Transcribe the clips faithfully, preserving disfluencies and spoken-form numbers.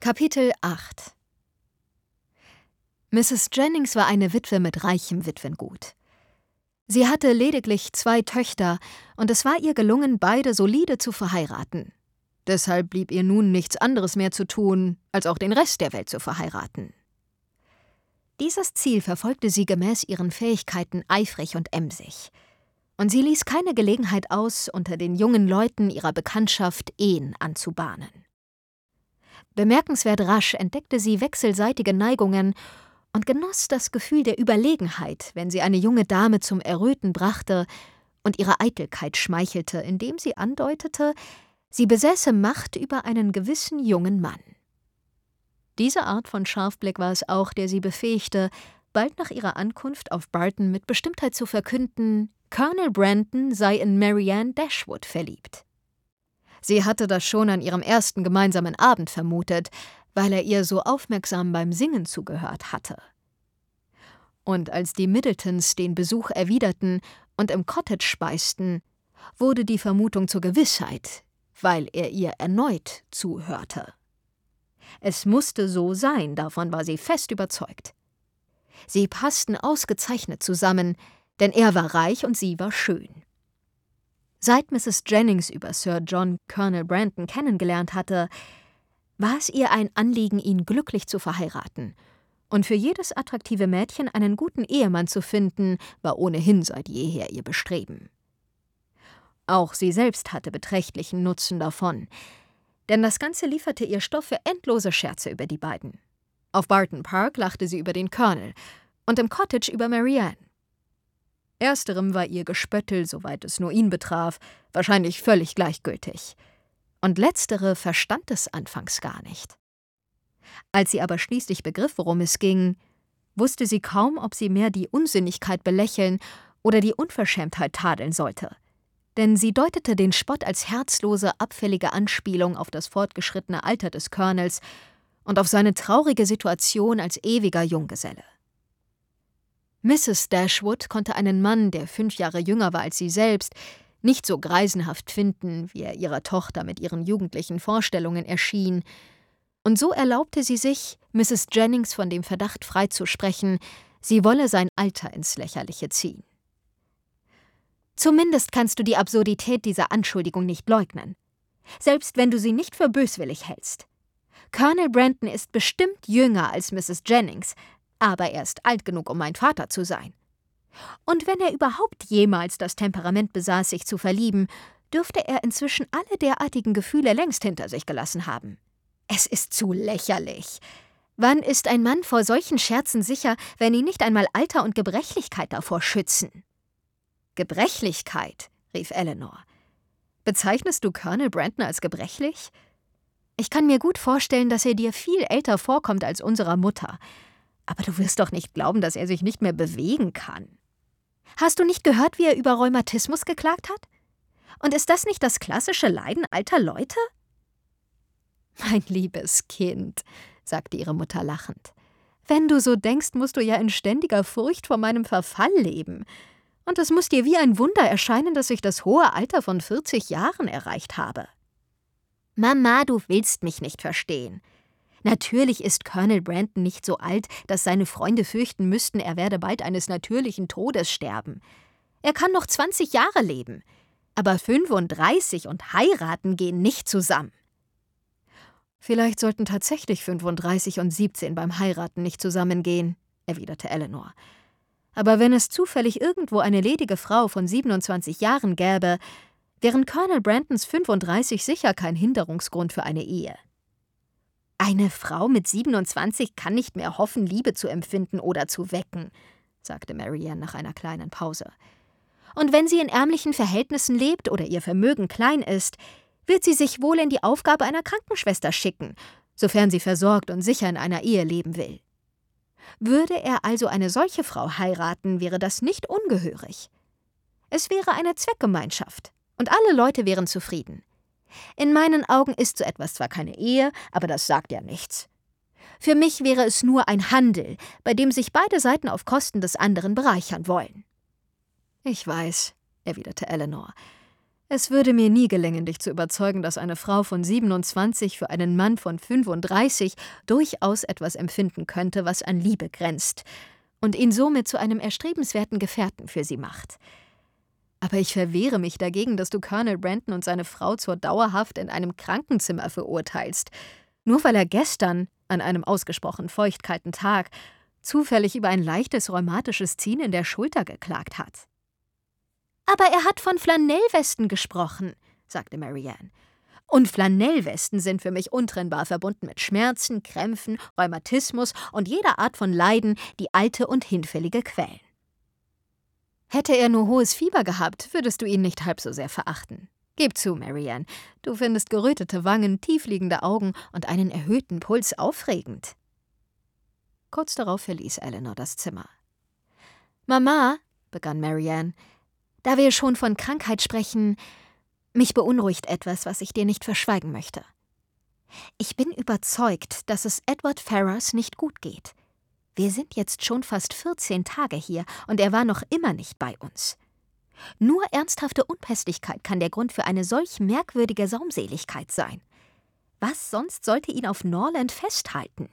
Kapitel acht. Misses Jennings war eine Witwe mit reichem Witwengut. Sie hatte lediglich zwei Töchter, und es war ihr gelungen, beide solide zu verheiraten. Deshalb blieb ihr nun nichts anderes mehr zu tun, als auch den Rest der Welt zu verheiraten. Dieses Ziel verfolgte sie gemäß ihren Fähigkeiten eifrig und emsig. Und sie ließ keine Gelegenheit aus, unter den jungen Leuten ihrer Bekanntschaft Ehen anzubahnen. Bemerkenswert rasch entdeckte sie wechselseitige Neigungen und genoss das Gefühl der Überlegenheit, wenn sie eine junge Dame zum Erröten brachte und ihrer Eitelkeit schmeichelte, indem sie andeutete, sie besäße Macht über einen gewissen jungen Mann. Diese Art von Scharfblick war es auch, der sie befähigte, bald nach ihrer Ankunft auf Barton mit Bestimmtheit zu verkünden, Colonel Brandon sei in Marianne Dashwood verliebt. Sie hatte das schon an ihrem ersten gemeinsamen Abend vermutet, weil er ihr so aufmerksam beim Singen zugehört hatte. Und als die Middletons den Besuch erwiderten und im Cottage speisten, wurde die Vermutung zur Gewissheit, weil er ihr erneut zuhörte. Es musste so sein, davon war sie fest überzeugt. Sie passten ausgezeichnet zusammen, denn er war reich und sie war schön. Seit Misses Jennings über Sir John Colonel Brandon kennengelernt hatte, war es ihr ein Anliegen, ihn glücklich zu verheiraten. Und für jedes attraktive Mädchen einen guten Ehemann zu finden, war ohnehin seit jeher ihr Bestreben. Auch sie selbst hatte beträchtlichen Nutzen davon, denn das Ganze lieferte ihr Stoff für endlose Scherze über die beiden. Auf Barton Park lachte sie über den Colonel und im Cottage über Marianne. Ersterem war ihr Gespöttel, soweit es nur ihn betraf, wahrscheinlich völlig gleichgültig. Und letztere verstand es anfangs gar nicht. Als sie aber schließlich begriff, worum es ging, wusste sie kaum, ob sie mehr die Unsinnigkeit belächeln oder die Unverschämtheit tadeln sollte. Denn sie deutete den Spott als herzlose, abfällige Anspielung auf das fortgeschrittene Alter des Colonels und auf seine traurige Situation als ewiger Junggeselle. Misses Dashwood konnte einen Mann, der fünf Jahre jünger war als sie selbst, nicht so greisenhaft finden, wie er ihrer Tochter mit ihren jugendlichen Vorstellungen erschien, und so erlaubte sie sich, Misses Jennings von dem Verdacht freizusprechen, sie wolle sein Alter ins Lächerliche ziehen. »Zumindest kannst du die Absurdität dieser Anschuldigung nicht leugnen, selbst wenn du sie nicht für böswillig hältst. Colonel Brandon ist bestimmt jünger als Misses Jennings, aber er ist alt genug, um mein Vater zu sein. Und wenn er überhaupt jemals das Temperament besaß, sich zu verlieben, dürfte er inzwischen alle derartigen Gefühle längst hinter sich gelassen haben. Es ist zu lächerlich. Wann ist ein Mann vor solchen Scherzen sicher, wenn ihn nicht einmal Alter und Gebrechlichkeit davor schützen?« »Gebrechlichkeit«, rief Eleanor. »Bezeichnest du Colonel Brandon als gebrechlich? Ich kann mir gut vorstellen, dass er dir viel älter vorkommt als unserer Mutter. Aber du wirst doch nicht glauben, dass er sich nicht mehr bewegen kann. Hast du nicht gehört, wie er über Rheumatismus geklagt hat? Und ist das nicht das klassische Leiden alter Leute?« »Mein liebes Kind«, sagte ihre Mutter lachend, »wenn du so denkst, musst du ja in ständiger Furcht vor meinem Verfall leben. Und es muss dir wie ein Wunder erscheinen, dass ich das hohe Alter von vierzig Jahren erreicht habe.« »Mama, du willst mich nicht verstehen. Natürlich ist Colonel Brandon nicht so alt, dass seine Freunde fürchten müssten, er werde bald eines natürlichen Todes sterben. Er kann noch zwanzig Jahre leben. Aber fünfunddreißig und heiraten gehen nicht zusammen.« »Vielleicht sollten tatsächlich fünfunddreißig und siebzehn beim Heiraten nicht zusammengehen«, erwiderte Eleanor. »Aber wenn es zufällig irgendwo eine ledige Frau von siebenundzwanzig Jahren gäbe, wären Colonel Brandons fünfunddreißig sicher kein Hinderungsgrund für eine Ehe.« »Eine Frau mit siebenundzwanzig kann nicht mehr hoffen, Liebe zu empfinden oder zu wecken«, sagte Marianne nach einer kleinen Pause. »Und wenn sie in ärmlichen Verhältnissen lebt oder ihr Vermögen klein ist, wird sie sich wohl in die Aufgabe einer Krankenschwester schicken, sofern sie versorgt und sicher in einer Ehe leben will. Würde er also eine solche Frau heiraten, wäre das nicht ungehörig. Es wäre eine Zweckgemeinschaft und alle Leute wären zufrieden. In meinen Augen ist so etwas zwar keine Ehe, aber das sagt ja nichts. Für mich wäre es nur ein Handel, bei dem sich beide Seiten auf Kosten des anderen bereichern wollen.« »Ich weiß«, erwiderte Eleanor. Es würde mir nie gelingen, dich zu überzeugen, dass eine Frau von siebenundzwanzig für einen Mann von fünfunddreißig durchaus etwas empfinden könnte, was an Liebe grenzt und ihn somit zu einem erstrebenswerten Gefährten für sie macht. Aber ich verwehre mich dagegen, dass du Colonel Brandon und seine Frau zur dauerhaft in einem Krankenzimmer verurteilst, nur weil er gestern, an einem ausgesprochen feuchtkalten Tag, zufällig über ein leichtes rheumatisches Ziehen in der Schulter geklagt hat. »Aber er hat von Flanellwesten gesprochen«, sagte Marianne. »Und Flanellwesten sind für mich untrennbar verbunden mit Schmerzen, Krämpfen, Rheumatismus und jeder Art von Leiden, die alte und hinfällige quälen.« »Hätte er nur hohes Fieber gehabt, würdest du ihn nicht halb so sehr verachten. Gib zu, Marianne, du findest gerötete Wangen, tiefliegende Augen und einen erhöhten Puls aufregend.« Kurz darauf verließ Eleanor das Zimmer. »Mama«, begann Marianne, »da wir schon von Krankheit sprechen, mich beunruhigt etwas, was ich dir nicht verschweigen möchte. Ich bin überzeugt, dass es Edward Ferrars nicht gut geht. Wir sind jetzt schon fast vierzehn Tage hier und er war noch immer nicht bei uns. Nur ernsthafte Unpässlichkeit kann der Grund für eine solch merkwürdige Saumseligkeit sein. Was sonst sollte ihn auf Norland festhalten?«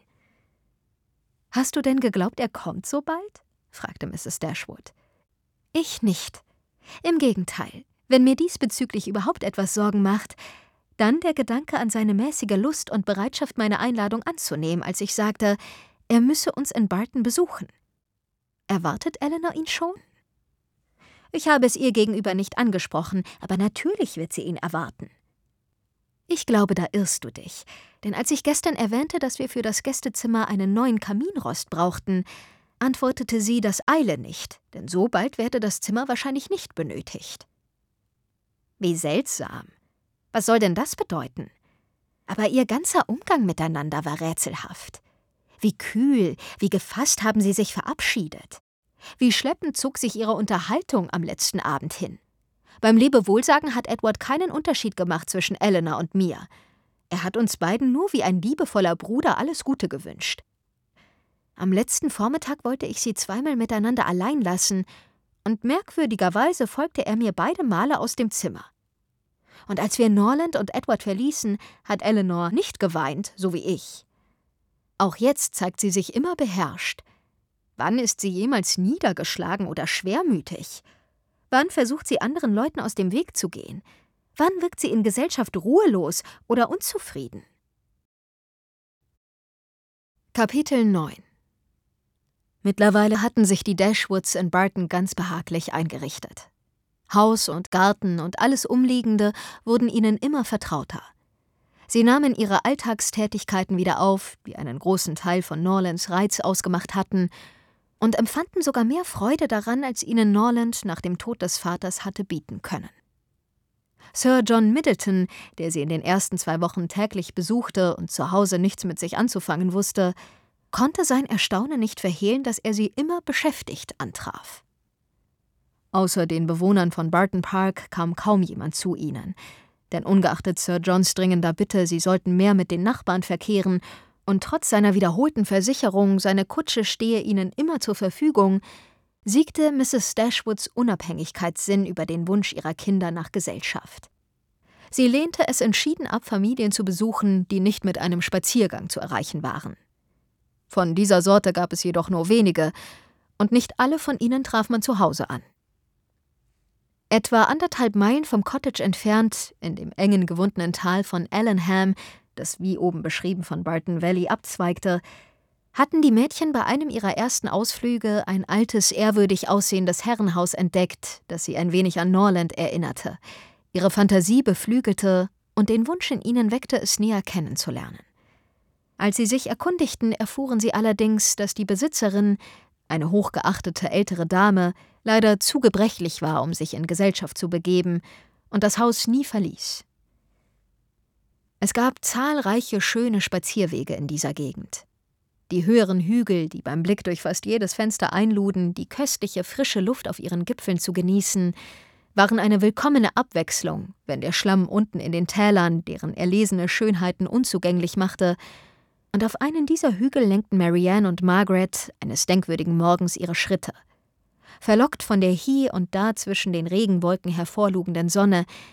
»Hast du denn geglaubt, er kommt so bald?« fragte Misses Dashwood. »Ich nicht. Im Gegenteil, wenn mir diesbezüglich überhaupt etwas Sorgen macht, dann der Gedanke an seine mäßige Lust und Bereitschaft, meine Einladung anzunehmen, als ich sagte, er müsse uns in Barton besuchen. Erwartet Eleanor ihn schon?« »Ich habe es ihr gegenüber nicht angesprochen, aber natürlich wird sie ihn erwarten.« »Ich glaube, da irrst du dich, denn als ich gestern erwähnte, dass wir für das Gästezimmer einen neuen Kaminrost brauchten, antwortete sie, das eile nicht, denn so bald werde das Zimmer wahrscheinlich nicht benötigt.« »Wie seltsam. Was soll denn das bedeuten? Aber ihr ganzer Umgang miteinander war rätselhaft. Wie kühl, wie gefasst haben sie sich verabschiedet. Wie schleppend zog sich ihre Unterhaltung am letzten Abend hin. Beim Lebewohlsagen hat Edward keinen Unterschied gemacht zwischen Eleanor und mir. Er hat uns beiden nur wie ein liebevoller Bruder alles Gute gewünscht. Am letzten Vormittag wollte ich sie zweimal miteinander allein lassen, und merkwürdigerweise folgte er mir beide Male aus dem Zimmer. Und als wir Norland und Edward verließen, hat Eleanor nicht geweint, so wie ich. Auch jetzt zeigt sie sich immer beherrscht. Wann ist sie jemals niedergeschlagen oder schwermütig? Wann versucht sie, anderen Leuten aus dem Weg zu gehen? Wann wirkt sie in Gesellschaft ruhelos oder unzufrieden? Kapitel neun. Mittlerweile hatten sich die Dashwoods in Barton ganz behaglich eingerichtet. Haus und Garten und alles Umliegende wurden ihnen immer vertrauter. Sie nahmen ihre Alltagstätigkeiten wieder auf, die einen großen Teil von Norlands Reiz ausgemacht hatten, und empfanden sogar mehr Freude daran, als ihnen Norland nach dem Tod des Vaters hatte bieten können. Sir John Middleton, der sie in den ersten zwei Wochen täglich besuchte und zu Hause nichts mit sich anzufangen wusste, konnte sein Erstaunen nicht verhehlen, dass er sie immer beschäftigt antraf. Außer den Bewohnern von Barton Park kam kaum jemand zu ihnen, denn ungeachtet Sir Johns dringender Bitte, sie sollten mehr mit den Nachbarn verkehren, und trotz seiner wiederholten Versicherung, seine Kutsche stehe ihnen immer zur Verfügung, siegte Misses Dashwoods Unabhängigkeitssinn über den Wunsch ihrer Kinder nach Gesellschaft. Sie lehnte es entschieden ab, Familien zu besuchen, die nicht mit einem Spaziergang zu erreichen waren. Von dieser Sorte gab es jedoch nur wenige, und nicht alle von ihnen traf man zu Hause an. Etwa anderthalb Meilen vom Cottage entfernt, in dem engen gewundenen Tal von Allenham, das wie oben beschrieben von Barton Valley abzweigte, hatten die Mädchen bei einem ihrer ersten Ausflüge ein altes, ehrwürdig aussehendes Herrenhaus entdeckt, das sie ein wenig an Norland erinnerte, ihre Fantasie beflügelte und den Wunsch in ihnen weckte, es näher kennenzulernen. Als sie sich erkundigten, erfuhren sie allerdings, dass die Besitzerin, eine hochgeachtete ältere Dame, leider zu gebrechlich war, um sich in Gesellschaft zu begeben, und das Haus nie verließ. Es gab zahlreiche schöne Spazierwege in dieser Gegend. Die höheren Hügel, die beim Blick durch fast jedes Fenster einluden, die köstliche, frische Luft auf ihren Gipfeln zu genießen, waren eine willkommene Abwechslung, wenn der Schlamm unten in den Tälern deren erlesene Schönheiten unzugänglich machte, und auf einen dieser Hügel lenkten Marianne und Margaret eines denkwürdigen Morgens ihre Schritte. Verlockt von der hie und da zwischen den Regenwolken hervorlugenden Sonne,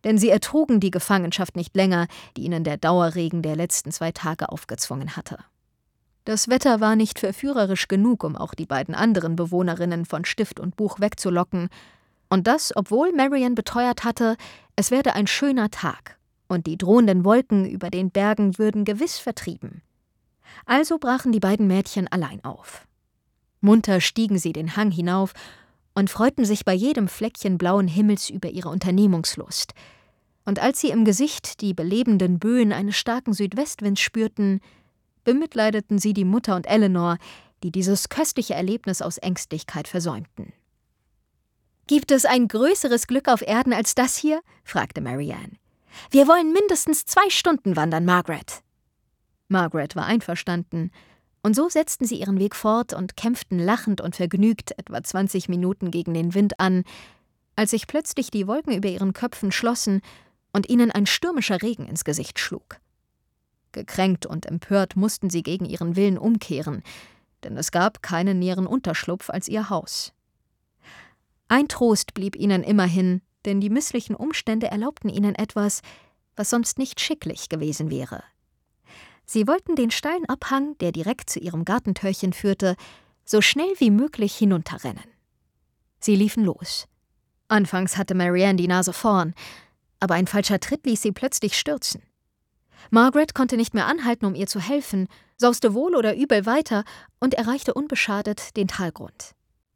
Denn sie ertrugen die Gefangenschaft nicht länger, die ihnen der Dauerregen der letzten zwei Tage aufgezwungen hatte. Das Wetter war nicht verführerisch genug, um auch die beiden anderen Bewohnerinnen von Stift und Buch wegzulocken, und das, obwohl Marianne beteuert hatte, es werde ein schöner Tag, und die drohenden Wolken über den Bergen würden gewiss vertrieben. Also brachen die beiden Mädchen allein auf. Munter stiegen sie den Hang hinauf und freuten sich bei jedem Fleckchen blauen Himmels über ihre Unternehmungslust. Und als sie im Gesicht die belebenden Böen eines starken Südwestwinds spürten, bemitleideten sie die Mutter und Eleanor, die dieses köstliche Erlebnis aus Ängstlichkeit versäumten. »Gibt es ein größeres Glück auf Erden als das hier?« fragte Marianne. »Wir wollen mindestens zwei Stunden wandern, Margaret.« Margaret war einverstanden, und so setzten sie ihren Weg fort und kämpften lachend und vergnügt etwa zwanzig Minuten gegen den Wind an, als sich plötzlich die Wolken über ihren Köpfen schlossen und ihnen ein stürmischer Regen ins Gesicht schlug. Gekränkt und empört mussten sie gegen ihren Willen umkehren, denn es gab keinen näheren Unterschlupf als ihr Haus. Ein Trost blieb ihnen immerhin, denn die misslichen Umstände erlaubten ihnen etwas, was sonst nicht schicklich gewesen wäre. Sie wollten den steilen Abhang, der direkt zu ihrem Gartentörchen führte, so schnell wie möglich hinunterrennen. Sie liefen los. Anfangs hatte Marianne die Nase vorn, aber ein falscher Tritt ließ sie plötzlich stürzen. Margaret konnte nicht mehr anhalten, um ihr zu helfen, sauste wohl oder übel weiter und erreichte unbeschadet den Talgrund.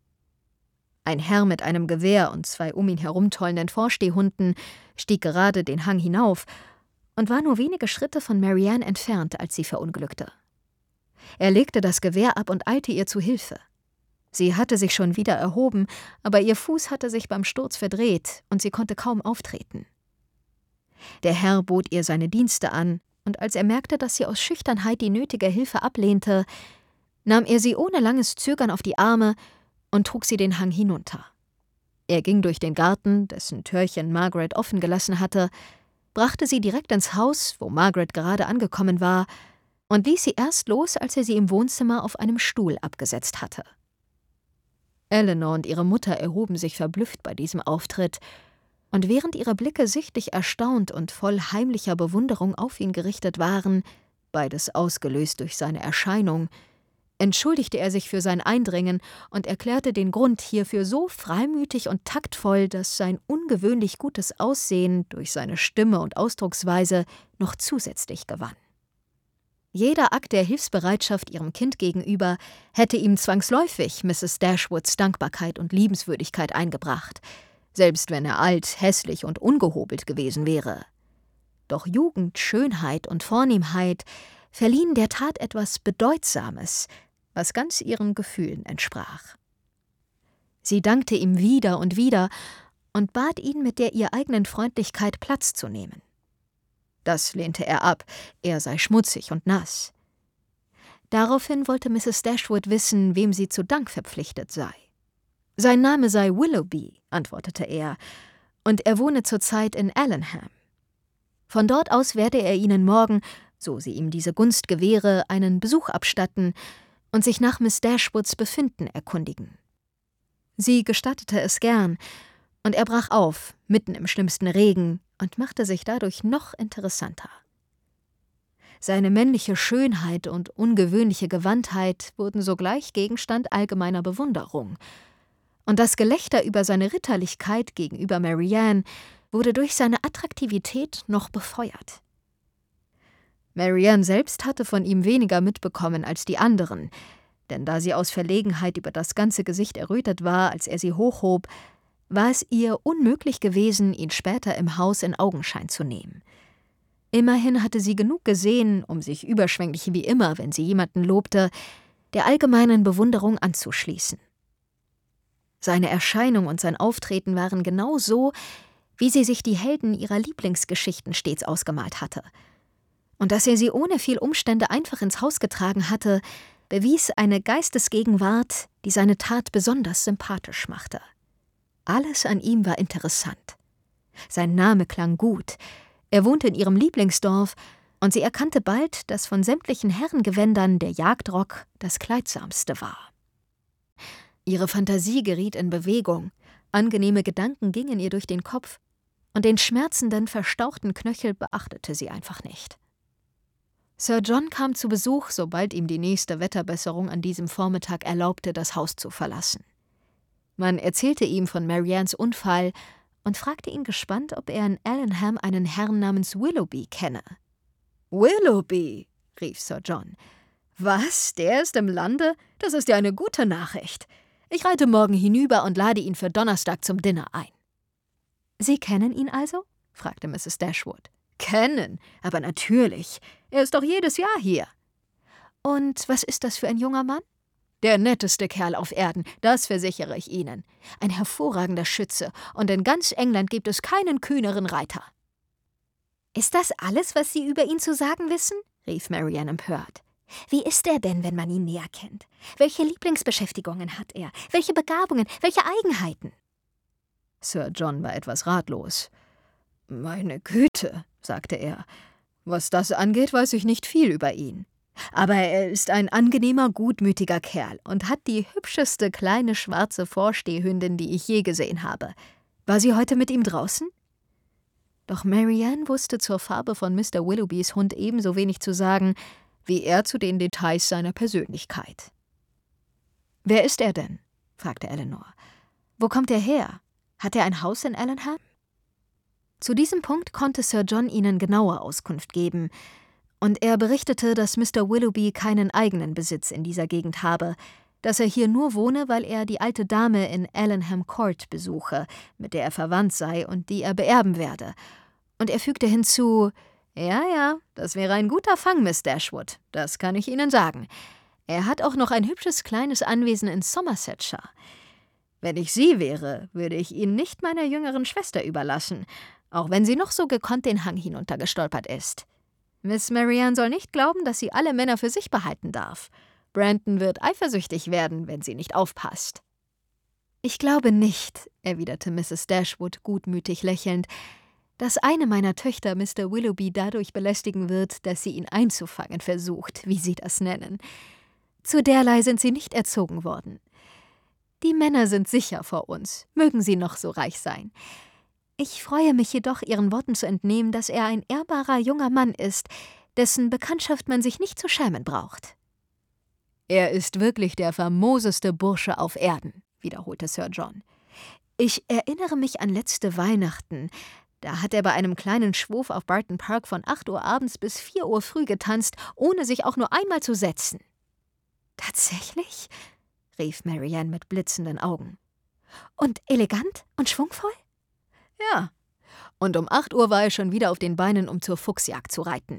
Ein Herr mit einem Gewehr und zwei um ihn herumtollenden Vorstehhunden stieg gerade den Hang hinauf und war nur wenige Schritte von Marianne entfernt, als sie verunglückte. Er legte das Gewehr ab und eilte ihr zu Hilfe. Sie hatte sich schon wieder erhoben, aber ihr Fuß hatte sich beim Sturz verdreht und sie konnte kaum auftreten. Der Herr bot ihr seine Dienste an, und als er merkte, dass sie aus Schüchternheit die nötige Hilfe ablehnte, nahm er sie ohne langes Zögern auf die Arme und trug sie den Hang hinunter. Er ging durch den Garten, dessen Türchen Margaret offen gelassen hatte, brachte sie direkt ins Haus, wo Margaret gerade angekommen war, und ließ sie erst los, als er sie im Wohnzimmer auf einem Stuhl abgesetzt hatte. Eleanor und ihre Mutter erhoben sich verblüfft bei diesem Auftritt, und während ihre Blicke sichtlich erstaunt und voll heimlicher Bewunderung auf ihn gerichtet waren, beides ausgelöst durch seine Erscheinung, entschuldigte er sich für sein Eindringen und erklärte den Grund hierfür so freimütig und taktvoll, dass sein ungewöhnlich gutes Aussehen durch seine Stimme und Ausdrucksweise noch zusätzlich gewann. Jeder Akt der Hilfsbereitschaft ihrem Kind gegenüber hätte ihm zwangsläufig Misses Dashwoods Dankbarkeit und Liebenswürdigkeit eingebracht, selbst wenn er alt, hässlich und ungehobelt gewesen wäre. Doch Jugend, Schönheit und Vornehmheit verliehen der Tat etwas Bedeutsames, was ganz ihren Gefühlen entsprach. Sie dankte ihm wieder und wieder und bat ihn, mit der ihr eigenen Freundlichkeit Platz zu nehmen. Das lehnte er ab, er sei schmutzig und nass. Daraufhin wollte Misses Dashwood wissen, wem sie zu Dank verpflichtet sei. Sein Name sei Willoughby, antwortete er, und er wohne zurzeit in Allenham. Von dort aus werde er ihnen morgen, so sie ihm diese Gunst gewähre, einen Besuch abstatten und sich nach Miss Dashwoods Befinden erkundigen. Sie gestattete es gern, und er brach auf, mitten im schlimmsten Regen, und machte sich dadurch noch interessanter. Seine männliche Schönheit und ungewöhnliche Gewandtheit wurden sogleich Gegenstand allgemeiner Bewunderung, und das Gelächter über seine Ritterlichkeit gegenüber Marianne wurde durch seine Attraktivität noch befeuert. Marianne selbst hatte von ihm weniger mitbekommen als die anderen, denn da sie aus Verlegenheit über das ganze Gesicht errötet war, als er sie hochhob, war es ihr unmöglich gewesen, ihn später im Haus in Augenschein zu nehmen. Immerhin hatte sie genug gesehen, um sich überschwänglich wie immer, wenn sie jemanden lobte, der allgemeinen Bewunderung anzuschließen. Seine Erscheinung und sein Auftreten waren genau so, wie sie sich die Helden ihrer Lieblingsgeschichten stets ausgemalt hatte. Und dass er sie ohne viel Umstände einfach ins Haus getragen hatte, bewies eine Geistesgegenwart, die seine Tat besonders sympathisch machte. Alles an ihm war interessant. Sein Name klang gut, er wohnte in ihrem Lieblingsdorf, und sie erkannte bald, dass von sämtlichen Herrengewändern der Jagdrock das kleidsamste war. Ihre Fantasie geriet in Bewegung, angenehme Gedanken gingen ihr durch den Kopf, und den schmerzenden, verstauchten Knöchel beachtete sie einfach nicht. Sir John kam zu Besuch, sobald ihm die nächste Wetterbesserung an diesem Vormittag erlaubte, das Haus zu verlassen. Man erzählte ihm von Mariannes Unfall und fragte ihn gespannt, ob er in Allenham einen Herrn namens Willoughby kenne. »Willoughby«, rief Sir John. »Was, der ist im Lande? Das ist ja eine gute Nachricht. Ich reite morgen hinüber und lade ihn für Donnerstag zum Dinner ein.« »Sie kennen ihn also?« fragte Misses Dashwood. »Kennen, aber natürlich. Er ist doch jedes Jahr hier.« »Und was ist das für ein junger Mann?« »Der netteste Kerl auf Erden, das versichere ich Ihnen. Ein hervorragender Schütze, und in ganz England gibt es keinen kühneren Reiter.« »Ist das alles, was Sie über ihn zu sagen wissen?« rief Marianne empört. »Wie ist er denn, wenn man ihn näher kennt? Welche Lieblingsbeschäftigungen hat er? Welche Begabungen? Welche Eigenheiten?« Sir John war etwas ratlos. »Meine Güte«, sagte er, »was das angeht, weiß ich nicht viel über ihn. Aber er ist ein angenehmer, gutmütiger Kerl und hat die hübscheste kleine schwarze Vorstehhündin, die ich je gesehen habe. War sie heute mit ihm draußen?« Doch Marianne wusste zur Farbe von Mister Willoughbys Hund ebenso wenig zu sagen, wie er zu den Details seiner Persönlichkeit. »Wer ist er denn?« fragte Elinor. »Wo kommt er her? Hat er ein Haus in Allenham?« Zu diesem Punkt konnte Sir John ihnen genaue Auskunft geben, und er berichtete, dass Mister Willoughby keinen eigenen Besitz in dieser Gegend habe, dass er hier nur wohne, weil er die alte Dame in Allenham Court besuche, mit der er verwandt sei und die er beerben werde. Und er fügte hinzu: »Ja, ja, das wäre ein guter Fang, Miss Dashwood, das kann ich Ihnen sagen. Er hat auch noch ein hübsches kleines Anwesen in Somersetshire. Wenn ich Sie wäre, würde ich ihn nicht meiner jüngeren Schwester überlassen, auch wenn sie noch so gekonnt den Hang hinuntergestolpert ist. Miss Marianne soll nicht glauben, dass sie alle Männer für sich behalten darf. Brandon wird eifersüchtig werden, wenn sie nicht aufpasst.« »Ich glaube nicht«, erwiderte Misses Dashwood gutmütig lächelnd, »dass eine meiner Töchter Mister Willoughby dadurch belästigen wird, dass sie ihn einzufangen versucht, wie Sie das nennen. Zu derlei sind sie nicht erzogen worden. Die Männer sind sicher vor uns, mögen sie noch so reich sein. Ich freue mich jedoch, Ihren Worten zu entnehmen, dass er ein ehrbarer junger Mann ist, dessen Bekanntschaft man sich nicht zu schämen braucht.« »Er ist wirklich der famoseste Bursche auf Erden«, wiederholte Sir John. »Ich erinnere mich an letzte Weihnachten. Da hat er bei einem kleinen Schwurf auf Barton Park von acht Uhr abends bis vier Uhr früh getanzt, ohne sich auch nur einmal zu setzen.« »Tatsächlich?« rief Marianne mit blitzenden Augen. »Und elegant und schwungvoll?« »Ja, und um acht Uhr war er schon wieder auf den Beinen, um zur Fuchsjagd zu reiten.«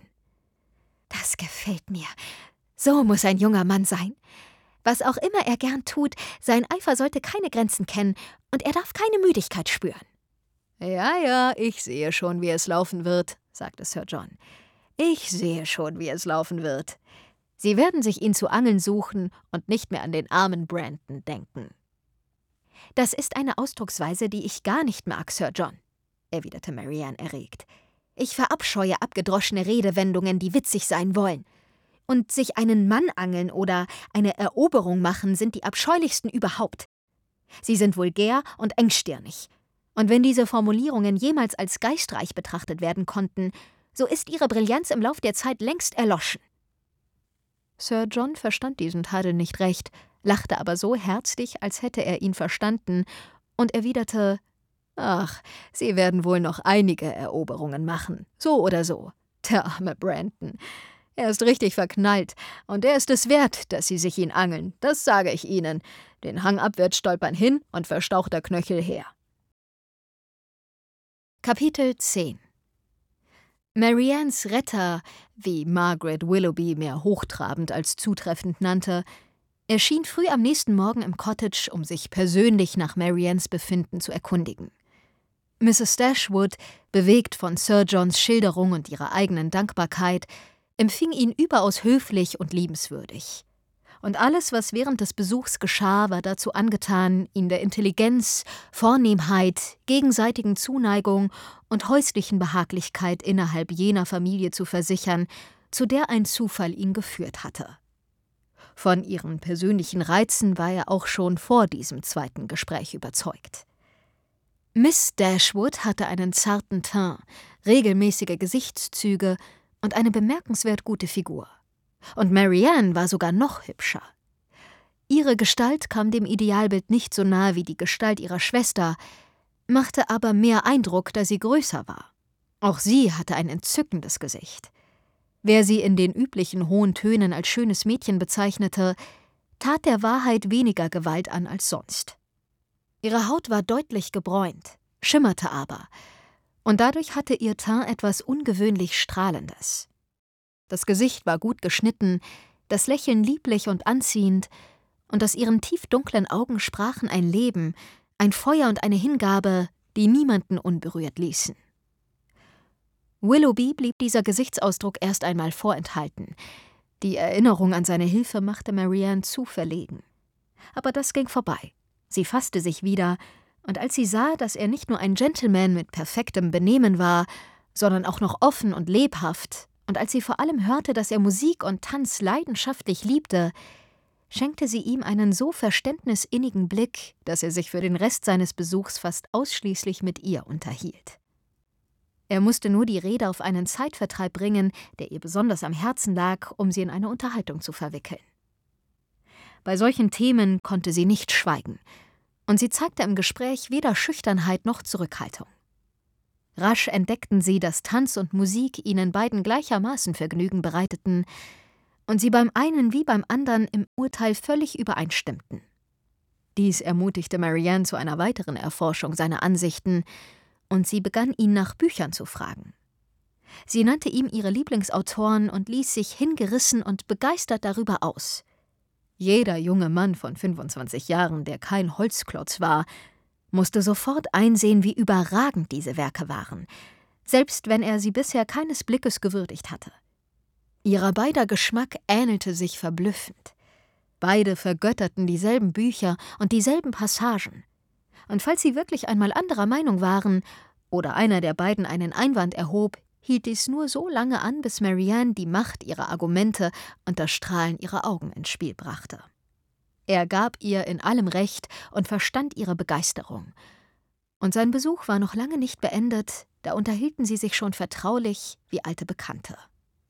»Das gefällt mir. So muss ein junger Mann sein. Was auch immer er gern tut, sein Eifer sollte keine Grenzen kennen und er darf keine Müdigkeit spüren.« »Ja, ja, ich sehe schon, wie es laufen wird«, sagte Sir John. »Ich sehe schon, wie es laufen wird. Sie werden sich ihn zu angeln suchen und nicht mehr an den armen Brandon denken.« »Das ist eine Ausdrucksweise, die ich gar nicht mag, Sir John«, erwiderte Marianne erregt. »Ich verabscheue abgedroschene Redewendungen, die witzig sein wollen. Und sich einen Mann angeln oder eine Eroberung machen sind die abscheulichsten überhaupt. Sie sind vulgär und engstirnig. Und wenn diese Formulierungen jemals als geistreich betrachtet werden konnten, so ist ihre Brillanz im Lauf der Zeit längst erloschen.« Sir John verstand diesen Tadel nicht recht, lachte aber so herzlich, als hätte er ihn verstanden, und erwiderte: »Ach, Sie werden wohl noch einige Eroberungen machen, so oder so. Der arme Brandon. Er ist richtig verknallt, und er ist es wert, dass Sie sich ihn angeln, das sage ich Ihnen. Den Hang abwärts stolpern hin und verstauchter Knöchel her.« Kapitel zehn. Mariannes Retter, wie Margaret Willoughby mehr hochtrabend als zutreffend nannte, erschien früh am nächsten Morgen im Cottage, um sich persönlich nach Mariannes Befinden zu erkundigen. Misses Dashwood, bewegt von Sir Johns Schilderung und ihrer eigenen Dankbarkeit, empfing ihn überaus höflich und liebenswürdig. Und alles, was während des Besuchs geschah, war dazu angetan, ihn der Intelligenz, Vornehmheit, gegenseitigen Zuneigung und häuslichen Behaglichkeit innerhalb jener Familie zu versichern, zu der ein Zufall ihn geführt hatte. Von ihren persönlichen Reizen war er auch schon vor diesem zweiten Gespräch überzeugt. Miss Dashwood hatte einen zarten Teint, regelmäßige Gesichtszüge und eine bemerkenswert gute Figur. Und Marianne war sogar noch hübscher. Ihre Gestalt kam dem Idealbild nicht so nahe wie die Gestalt ihrer Schwester, machte aber mehr Eindruck, da sie größer war. Auch sie hatte ein entzückendes Gesicht. Wer sie in den üblichen hohen Tönen als schönes Mädchen bezeichnete, tat der Wahrheit weniger Gewalt an als sonst. Ihre Haut war deutlich gebräunt, schimmerte aber, und dadurch hatte ihr Teint etwas ungewöhnlich Strahlendes. Das Gesicht war gut geschnitten, das Lächeln lieblich und anziehend, und aus ihren tiefdunklen Augen sprachen ein Leben, ein Feuer und eine Hingabe, die niemanden unberührt ließen. Willoughby blieb dieser Gesichtsausdruck erst einmal vorenthalten. Die Erinnerung an seine Hilfe machte Marianne zu verlegen. Aber das ging vorbei. Sie fasste sich wieder, und als sie sah, dass er nicht nur ein Gentleman mit perfektem Benehmen war, sondern auch noch offen und lebhaft, und als sie vor allem hörte, dass er Musik und Tanz leidenschaftlich liebte, schenkte sie ihm einen so verständnisinnigen Blick, dass er sich für den Rest seines Besuchs fast ausschließlich mit ihr unterhielt. Er musste nur die Rede auf einen Zeitvertreib bringen, der ihr besonders am Herzen lag, um sie in eine Unterhaltung zu verwickeln. Bei solchen Themen konnte sie nicht schweigen, und sie zeigte im Gespräch weder Schüchternheit noch Zurückhaltung. Rasch entdeckten sie, dass Tanz und Musik ihnen beiden gleichermaßen Vergnügen bereiteten und sie beim einen wie beim anderen im Urteil völlig übereinstimmten. Dies ermutigte Marianne zu einer weiteren Erforschung seiner Ansichten, und sie begann, ihn nach Büchern zu fragen. Sie nannte ihm ihre Lieblingsautoren und ließ sich hingerissen und begeistert darüber aus. Jeder junge Mann von fünfundzwanzig Jahren, der kein Holzklotz war, musste sofort einsehen, wie überragend diese Werke waren, selbst wenn er sie bisher keines Blickes gewürdigt hatte. Ihrer beider Geschmack ähnelte sich verblüffend. Beide vergötterten dieselben Bücher und dieselben Passagen. Und falls sie wirklich einmal anderer Meinung waren oder einer der beiden einen Einwand erhob, hielt dies nur so lange an, bis Marianne die Macht ihrer Argumente und das Strahlen ihrer Augen ins Spiel brachte. Er gab ihr in allem Recht und verstand ihre Begeisterung. Und sein Besuch war noch lange nicht beendet, da unterhielten sie sich schon vertraulich wie alte Bekannte.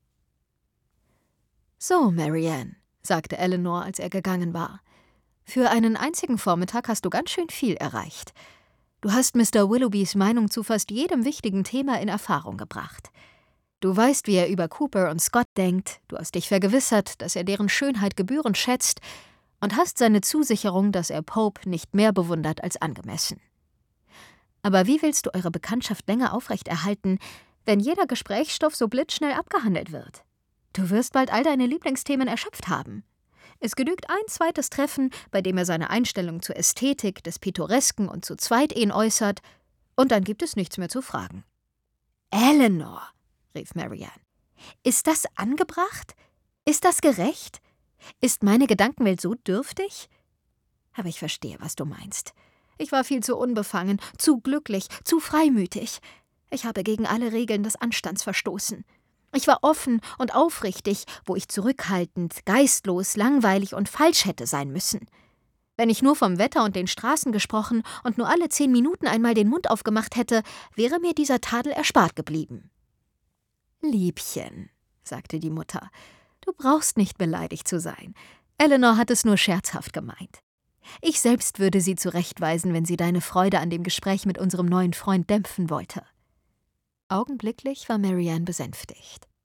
»So, Marianne«, sagte Elinor, als er gegangen war, »für einen einzigen Vormittag hast du ganz schön viel erreicht. Du hast Mister Willoughbys Meinung zu fast jedem wichtigen Thema in Erfahrung gebracht. Du weißt, wie er über Cooper und Scott denkt, du hast dich vergewissert, dass er deren Schönheit gebührend schätzt und hast seine Zusicherung, dass er Pope nicht mehr bewundert als angemessen. Aber wie willst du eure Bekanntschaft länger aufrechterhalten, wenn jeder Gesprächsstoff so blitzschnell abgehandelt wird? Du wirst bald all deine Lieblingsthemen erschöpft haben. Es genügt ein zweites Treffen, bei dem er seine Einstellung zur Ästhetik, des Pittoresken und zu Zweitehen äußert, und dann gibt es nichts mehr zu fragen.« »Elinor«, rief Marianne, »ist das angebracht? Ist das gerecht? Ist meine Gedankenwelt so dürftig? Aber ich verstehe, was du meinst. Ich war viel zu unbefangen, zu glücklich, zu freimütig. Ich habe gegen alle Regeln des Anstands verstoßen. Ich war offen und aufrichtig, wo ich zurückhaltend, geistlos, langweilig und falsch hätte sein müssen. Wenn ich nur vom Wetter und den Straßen gesprochen und nur alle zehn Minuten einmal den Mund aufgemacht hätte, wäre mir dieser Tadel erspart geblieben.« »Liebchen«, sagte die Mutter, »du brauchst nicht beleidigt zu sein. Elinor hat es nur scherzhaft gemeint. Ich selbst würde sie zurechtweisen, wenn sie deine Freude an dem Gespräch mit unserem neuen Freund dämpfen wollte.« Augenblicklich war Marianne besänftigt.